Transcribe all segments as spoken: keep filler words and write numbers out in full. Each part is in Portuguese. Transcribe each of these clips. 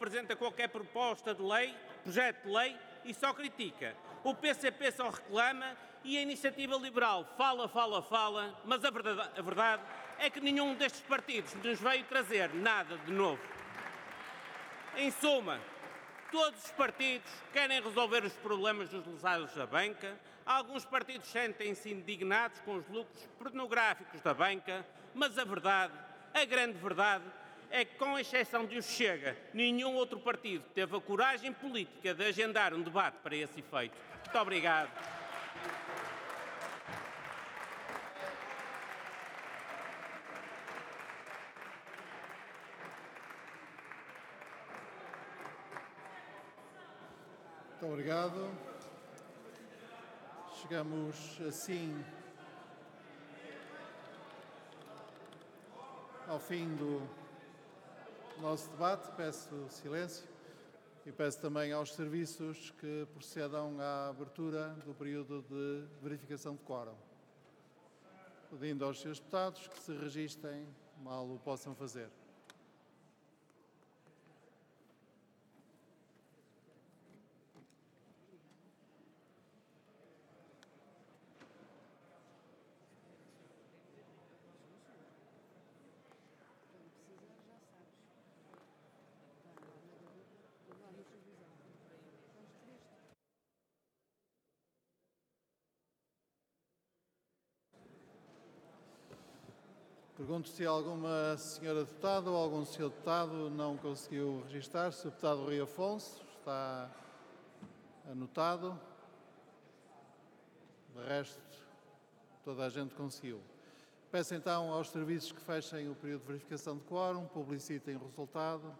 apresenta qualquer proposta de lei, projeto de lei, e só critica. O P C P só reclama e a Iniciativa Liberal fala, fala, fala, mas a verdade, a verdade é que nenhum destes partidos nos veio trazer nada de novo. Em suma, todos os partidos querem resolver os problemas dos lesados da banca, alguns partidos sentem-se indignados com os lucros pornográficos da banca, mas a verdade, a grande verdade, é que, com exceção de o Chega, nenhum outro partido teve a coragem política de agendar um debate para esse efeito. Muito obrigado. Muito obrigado. Chegamos assim ao fim do nosso debate. Peço silêncio e peço também aos serviços que procedam à abertura do período de verificação de quórum, pedindo aos senhores deputados que se registem mal o possam fazer. Pergunto se alguma senhora deputada ou algum senhor deputado não conseguiu registrar-se. O deputado Rui Afonso está anotado. De resto, toda a gente conseguiu. Peço então aos serviços que fechem o período de verificação de quórum, publicitem o resultado.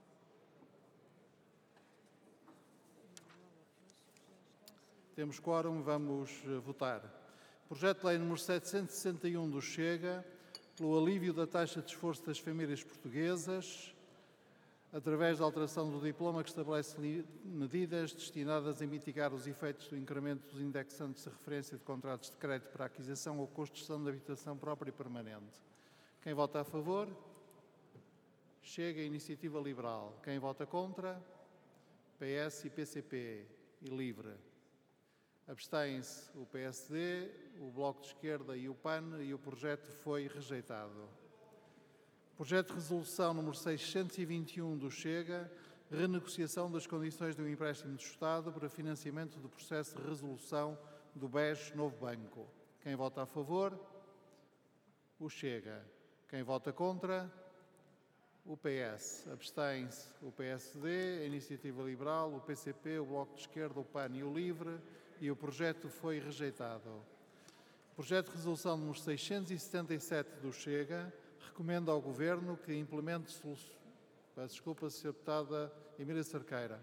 Temos quórum, vamos votar. Projeto de lei número setecentos e sessenta e um do Chega, pelo alívio da taxa de esforço das famílias portuguesas, através da alteração do diploma que estabelece medidas destinadas a mitigar os efeitos do incremento dos indexantes de referência de contratos de crédito para aquisição ou construção de habitação própria e permanente. Quem vota a favor? Chega a Iniciativa Liberal. Quem vota contra? P S e P C P e LIVRE. Abstém-se o P S D, o Bloco de Esquerda e o P A N e o projeto foi rejeitado. Projeto de resolução número seiscentos e vinte e um do Chega, renegociação das condições do empréstimo do Estado para financiamento do processo de resolução do B E S Novo Banco. Quem vota a favor? O Chega. Quem vota contra? O P S. Abstém-se o P S D, a Iniciativa Liberal, o P C P, o Bloco de Esquerda, o P A N e o LIVRE e o projeto foi rejeitado. Projeto de resolução número seiscentos e setenta e sete do Chega recomenda ao Governo que implemente soluções... Peço desculpa, senhora Deputada Emília Cerqueira.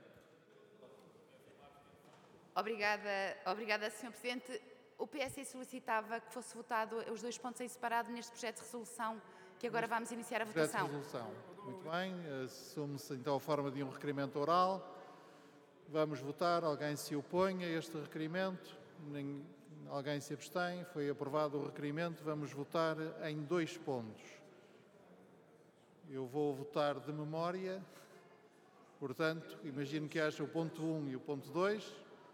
Obrigada, obrigada, senhor Presidente. O P S solicitava que fosse votado os dois pontos em separado neste projeto de resolução que agora vamos iniciar a votação. Projeto de resolução. Muito bem. Assume-se então a forma de um requerimento oral. Vamos votar. Alguém se opõe a este requerimento? Nem... Alguém se abstém? Foi aprovado o requerimento. Vamos votar em dois pontos. Eu vou votar de memória. Portanto, imagino que haja o ponto um e o ponto dois.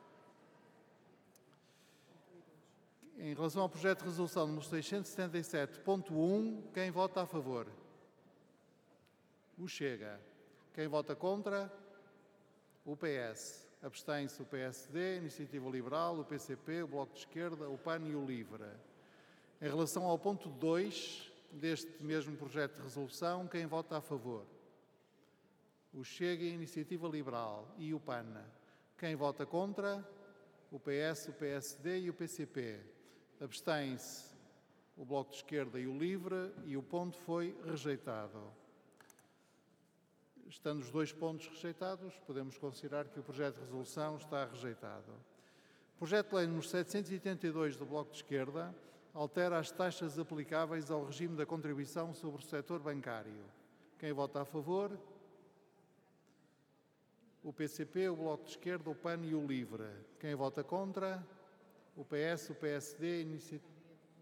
Em relação ao projeto de resolução número seiscentos e setenta e sete ponto um, quem vota a favor? O Chega. Quem vota contra? O P S. Abstém-se o P S D, a Iniciativa Liberal, o P C P, o Bloco de Esquerda, o P A N e o LIVRE. Em relação ao ponto dois deste mesmo projeto de resolução, quem vota a favor? O Chega, a Iniciativa Liberal e o P A N. Quem vota contra? O P S, o P S D e o P C P. Abstém-se o Bloco de Esquerda e o LIVRE e o ponto foi rejeitado. Estando os dois pontos rejeitados, podemos considerar que o projeto de resolução está rejeitado. Projeto de lei número setecentos e oitenta e dois do Bloco de Esquerda altera as taxas aplicáveis ao regime da contribuição sobre o setor bancário. Quem vota a favor? O P C P, o Bloco de Esquerda, o P A N e o LIVRE. Quem vota contra? O P S, o P S D, a Iniciativa...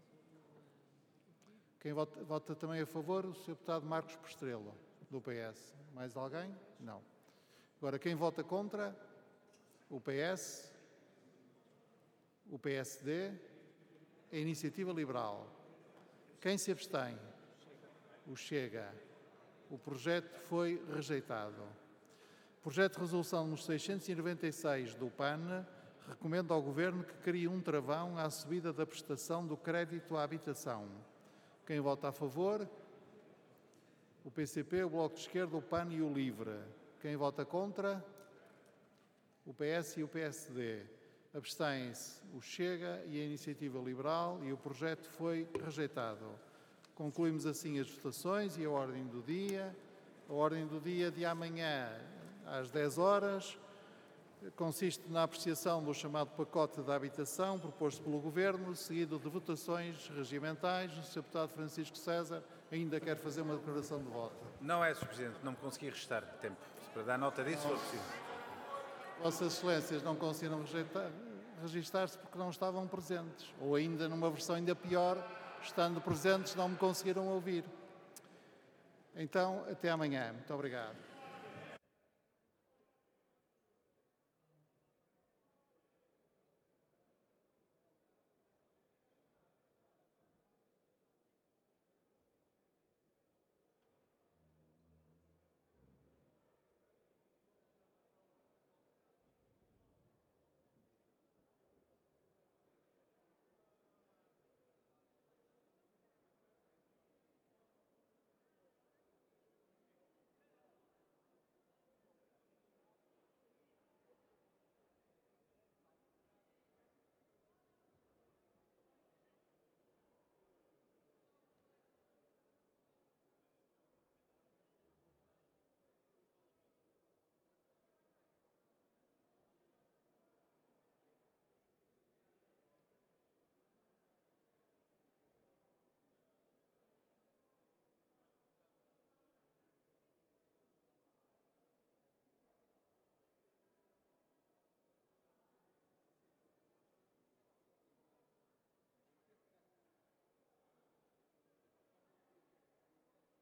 Quem vota, vota também a favor? O senhor Deputado Marcos Postrelo, do P S. Mais alguém? Não. Agora, quem vota contra? O P S, o P S D, a Iniciativa Liberal. Quem se abstém? O Chega. O projeto foi rejeitado. O projeto de resolução número seiscentos e noventa e seis do P A N recomenda ao Governo que crie um travão à subida da prestação do crédito à habitação. Quem vota a favor? O P C P, o Bloco de Esquerda, o P A N e o LIVRE. Quem vota contra? O P S e o P S D. Abstêm-se o Chega e a Iniciativa Liberal e o projeto foi rejeitado. Concluímos assim as votações e a ordem do dia. A ordem do dia de amanhã, às dez horas, consiste na apreciação do chamado pacote da habitação proposto pelo Governo, seguido de votações regimentais. O senhor Deputado Francisco César ainda quer fazer uma declaração de voto. Não é, senhor Presidente, não me consegui restar tempo. Para dar nota disso, se for preciso. Vossas Excelências não conseguiram registar-se porque não estavam presentes. Ou ainda, numa versão ainda pior, estando presentes, não me conseguiram ouvir. Então, até amanhã. Muito obrigado.